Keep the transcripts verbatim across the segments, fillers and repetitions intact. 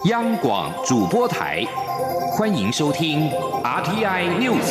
央广主播台，欢迎收听 R T I News。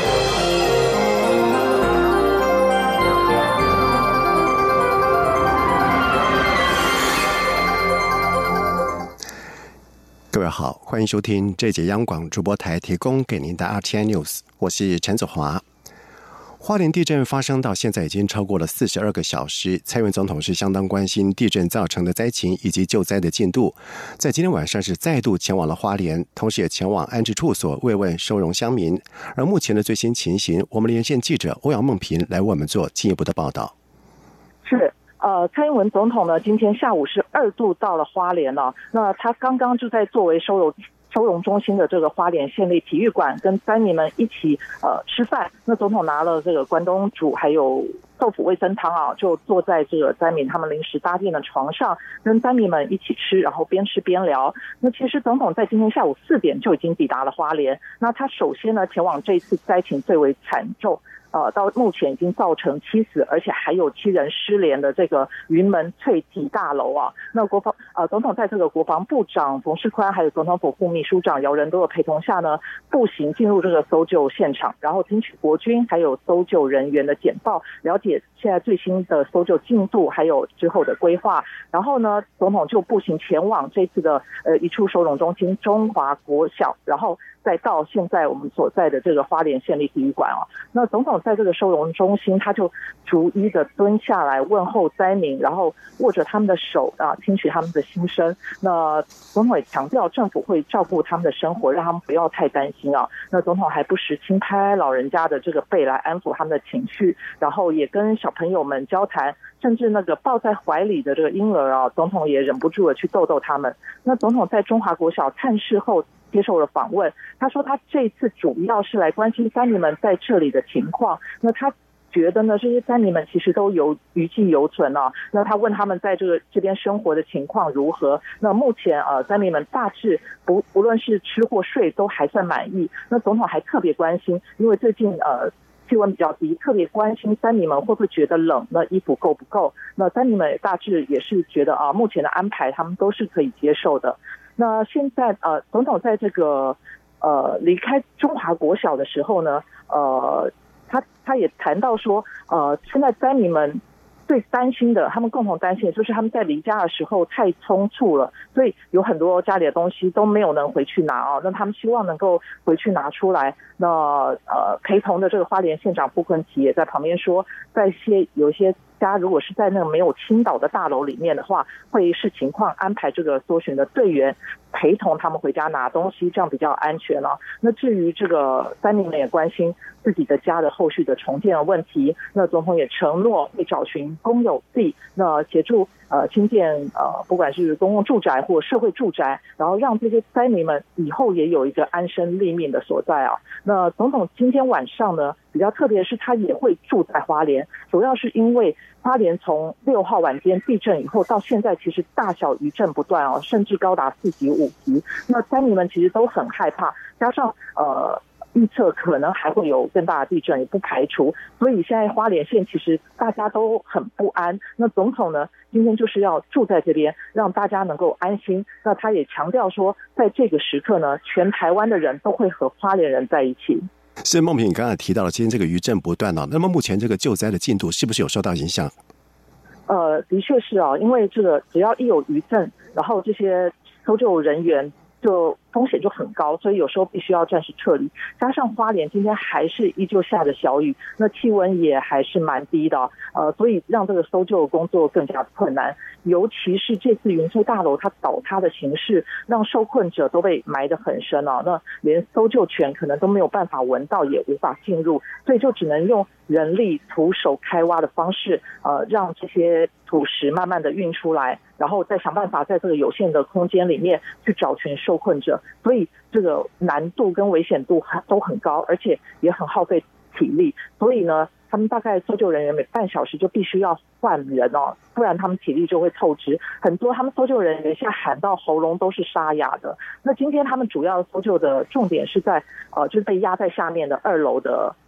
各位好，欢迎收听这节央广主播台提供给您的 R T I News， 我是陈子华。花莲地震发生到现在已经超过了四十二个小时，蔡英文总统是相当关心地震造成的灾情以及救灾的进度，在今天晚上是再度前往了花莲，同时也前往安置处所慰问收容乡民。而目前的最新情形，我们连线记者欧阳梦平来为我们做进一步的报道。 是。呃，蔡英文总统呢，今天下午是二度到了花莲了、哦。那他刚刚就在作为收容收容中心的这个花莲县立体育馆，跟灾民们一起呃吃饭。那总统拿了这个关东煮还有豆腐味噌汤啊，就坐在这个灾民他们临时搭建的床上，跟灾民们一起吃，然后边吃边聊。那其实总统在今天下午四点就已经抵达了花莲。那他首先呢，前往这一次灾情最为惨重。呃，到目前已经造成七死，而且还有七人失联的这个云门翠体大楼啊。那国防呃总统在这个国防部长冯世宽，还有总统府副秘书长姚人多的陪同下呢，步行进入这个搜救现场，然后听取国军还有搜救人员的简报，了解现在最新的搜救进度，还有之后的规划。然后呢，总统就步行前往这次的呃一处收容中心中华国小，然后再到现在我们所在的这个花莲县立体育馆啊。那总统在这个收容中心，他就逐一的蹲下来问候灾民，然后握着他们的手啊，听取他们的心声。那总统也强调，政府会照顾他们的生活，让他们不要太担心啊。那总统还不时轻拍老人家的这个背来安抚他们的情绪，然后也跟小朋友们交谈，甚至那个抱在怀里的这个婴儿啊，总统也忍不住的去逗逗他们。那总统在中华国小探视后接受了访问，他说他这次主要是来关心灾民们在这里的情况。那他觉得呢，这些灾民们其实都有余悸犹存啊。那他问他们在这个这边生活的情况如何？那目前呃，灾民们大致不不论是吃或睡都还算满意。那总统还特别关心，因为最近呃气温比较低，特别关心灾民们会不会觉得冷，那衣服够不够？那灾民们大致也是觉得啊，目前的安排他们都是可以接受的。那现在呃，总统在这个呃离开中华国小的时候呢，呃，他他也谈到说，呃，现在灾民们最担心的，他们共同担心的就是他们在离家的时候太匆促了，所以有很多家里的东西都没有能回去拿哦。那他们希望能够回去拿出来。那呃，陪同的这个花莲县长傅昆萁也在旁边说，在一些有一些家如果是在那个没有倾倒的大楼里面的话，会视情况安排这个搜寻的队员陪同他们回家拿东西，这样比较安全了、哦。那至于这个灾民们也关心自己的家的后续的重建的问题，那总统也承诺会找寻公有地，那协助呃新建呃不管是公共住宅或社会住宅，然后让这些灾民们以后也有一个安身立命的所在啊。那总统今天晚上呢，比较特别的是他也会住在花莲，主要是因为花莲从六号晚间地震以后到现在，其实大小余震不断哦，甚至高达四级、五级。那灾民们其实都很害怕，加上呃预测可能还会有更大的地震，也不排除。所以现在花莲县其实大家都很不安。那总统呢，今天就是要住在这边，让大家能够安心。那他也强调说，在这个时刻呢，全台湾的人都会和花莲人在一起。 是梦平，你刚才提到了今天这个余震不断啊，那么目前这个救灾的进度是不是有受到影响？ 呃，的确是啊，因为这个只要一有余震，然后这些搜救人员就风险就很高，所以有时候必须要暂时撤离。加上花莲今天还是依旧下着小雨，那气温也还是蛮低的，呃，所以让这个搜救工作更加困难。尤其是这次云翠大楼它倒塌的形势，让受困者都被埋得很深啊，那连搜救犬可能都没有办法闻到，也无法进入，所以就只能用人力徒手开挖的方式，呃，让这些土石慢慢的运出来，然后再想办法在这个有限的空间里面去找寻受困者。所以这个难度跟危险度都很高，而且也很耗费体力。所以呢，他们大概搜救人员每半小时就必须要换人哦，不然他们体力就会透支。很多他们搜救人员现在喊到喉咙都是沙哑的。那今天他们主要搜救的重点是在呃，就是被压在下面的二楼的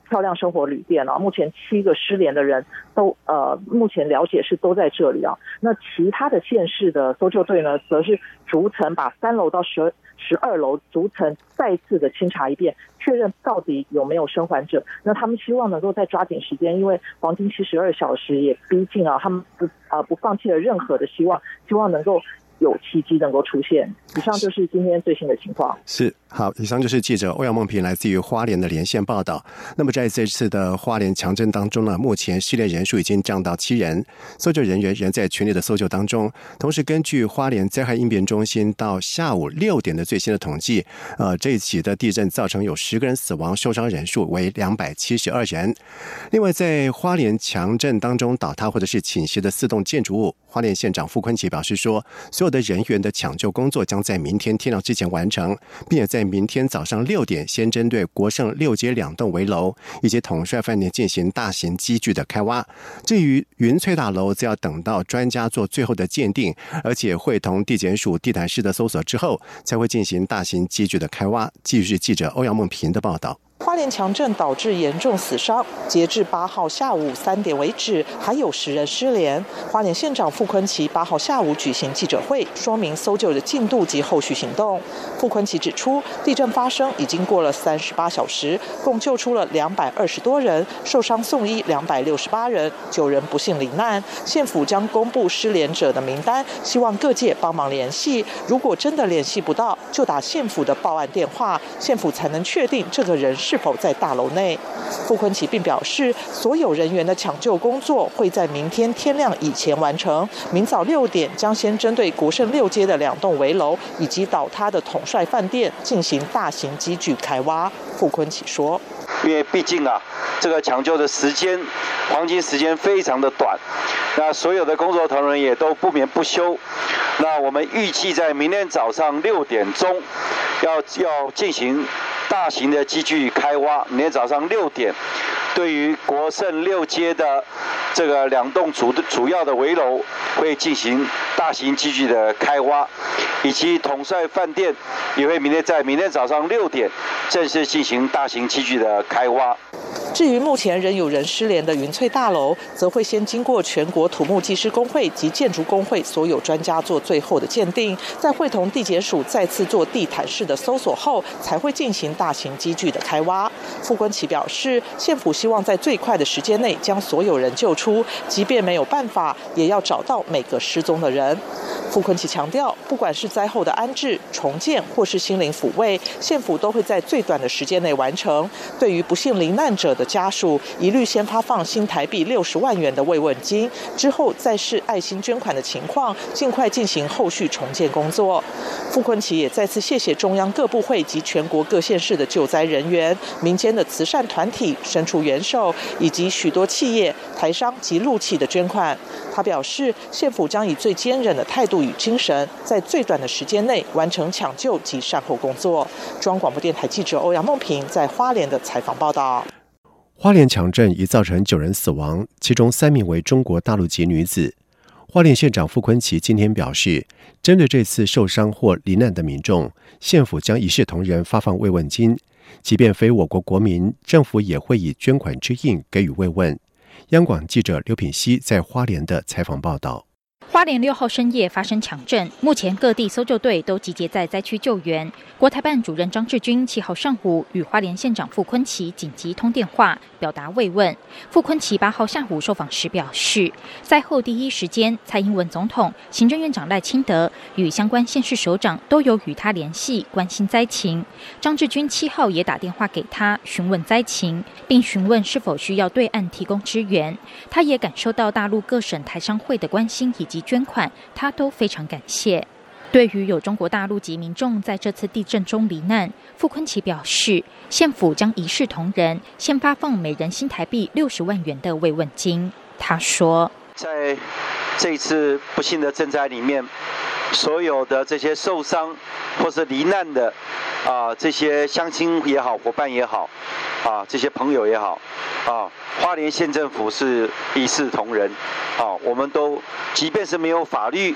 漂亮生活旅店啊，目前七个失联的人都呃，目前了解是都在这里啊。那其他的县市的搜救队呢，则是逐层把三楼到十十二楼逐层再次的清查一遍，确认到底有没有生还者。那他们希望能够再抓紧时间，因为黄金七十二小时也逼近啊，他们不呃不放弃了任何的希望，希望能够有奇迹能够出现。以上就是今天最新的情况。 是，好，以上就是记者欧阳梦平来自于花莲的连线报道。那么在这次的花莲强震当中呢，目前失联人数已经降到七人，搜救人员仍在全力的搜救当中。同时，根据花莲灾害应变中心到下午六点的最新的统计，呃，这一起的地震造成有十个人死亡，受伤人数为两百七十二人。另外，在花莲强震当中倒塌或者是倾斜的四栋建筑物，花莲县长傅昆萁表示说，所有的人员的抢救工作将在明天天亮之前完成，并且在明天早上六点先针对国盛六街两栋危楼以及统帅饭店进行大型机具的开挖。至于云翠大楼，则要等到专家做最后的鉴定，而且会同地检署地毯式的搜索之后，才会进行大型机具的开挖。继续是记者欧阳梦平的报道。 花莲强震导致严重死伤，截至八号下午三点为止，还有十人失联。花莲县长傅昆萁八号下午举行记者会，说明搜救的进度及后续行动。傅昆萁指出，地震发生已经过了三十八小时，共救出了两百二十多人，受伤送医两百六十八人，九人不幸罹难。县府将公布失联者的名单，希望各界帮忙联系。如果真的联系不到，就打县府的报案电话，县府才能确定这个人是否在大楼内。傅昆萁并表示，所有人员的抢救工作会在明天天亮以前完成。明早六点将先针对国盛六街的两栋危楼以及倒塌的统帅饭店进行大型机具开挖。傅昆萁说， 因为毕竟啊，这个抢救的时间黄金时间非常的短，那所有的工作同仁也都不眠不休。那我们预计在明天早上六点钟要要进行大型的机具开挖。明天早上六点，对于国盛六街的这个两栋主主要的危楼会进行大型机具的开挖，以及统帅饭店也会明天在明天早上六点正式进行大型机具的开挖。 至于目前仍有人失联的云翠大楼，则会先经过全国土木技师工会及建筑工会所有专家做最后的鉴定，再会同地检署再次做地毯式的搜索后，才会进行大型机具的开挖。傅昆萁表示，县府希望在最快的时间内将所有人救出，即便没有办法，也要找到每个失踪的人。傅昆萁强调，不管是灾后的安置、重建或是心灵抚慰，县府都会在最短的时间内完成。对于不幸罹难者的家属，一律先发放新台币六十万元的慰问金，之后再视爱心捐款的情况，尽快进行后续重建工作。傅昆萁也再次谢谢中央各部会及全国各县市的救灾人员、民间的慈善团体伸出援手，以及许多企业、台商及陆企的捐款。他表示，县府将以最坚韧的态度与精神，在最短的时间内完成抢救及善后工作。中央广播电台记者欧阳梦平在花莲的采访报道。 花莲强震已造成九人死亡，其中三名为中国大陆籍女子。花莲县长傅昆萁今天表示，针对这次受伤或罹难的民众，县府将一视同仁发放慰问金，即便非我国国民，政府也会以捐款之印给予慰问。央广记者刘品希在花莲的采访报道。 花莲六号深夜发生强震，目前各地搜救队都集结在灾区救援。国台办主任张志军七号上午与花莲县长傅昆萁紧急通电话，表达慰问。傅昆萁八号下午受访时表示，灾后第一时间，蔡英文总统、行政院长赖清德与相关县市首长都有与他联系，关心灾情。张志军七号也打电话给他询问灾情，并询问是否需要对岸提供支援。他也感受到大陆各省台商会的关心以及捐款，他都非常感谢。对于有中国大陆籍民众在这次地震中罹难，傅昆萁表示，县府将一视同仁，先发放每人新台币六十万元的慰问金。他说， 在这一次不幸的震灾里面，所有的这些受伤或是罹难的啊、呃，这些乡亲也好，伙伴也好，啊，这些朋友也好，啊，花莲县政府是一视同仁，啊，我们都即便是没有法律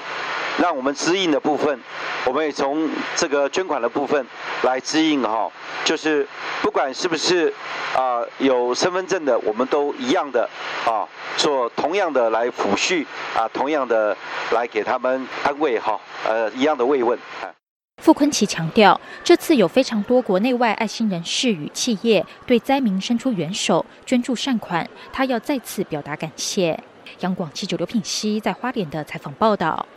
让我们支应的部分，我们也从这个捐款的部分来支应哈，就是不管是不是啊、呃、有身份证的，我们都一样的啊，做同样的来抚恤啊，同样的来给他们安慰哈，呃，一样的慰问。 傅昆萁强调，这次有非常多国内外爱心人士与企业对灾民伸出援手，捐助善款，他要再次表达感谢。央广记者刘品熙在花莲的采访报道。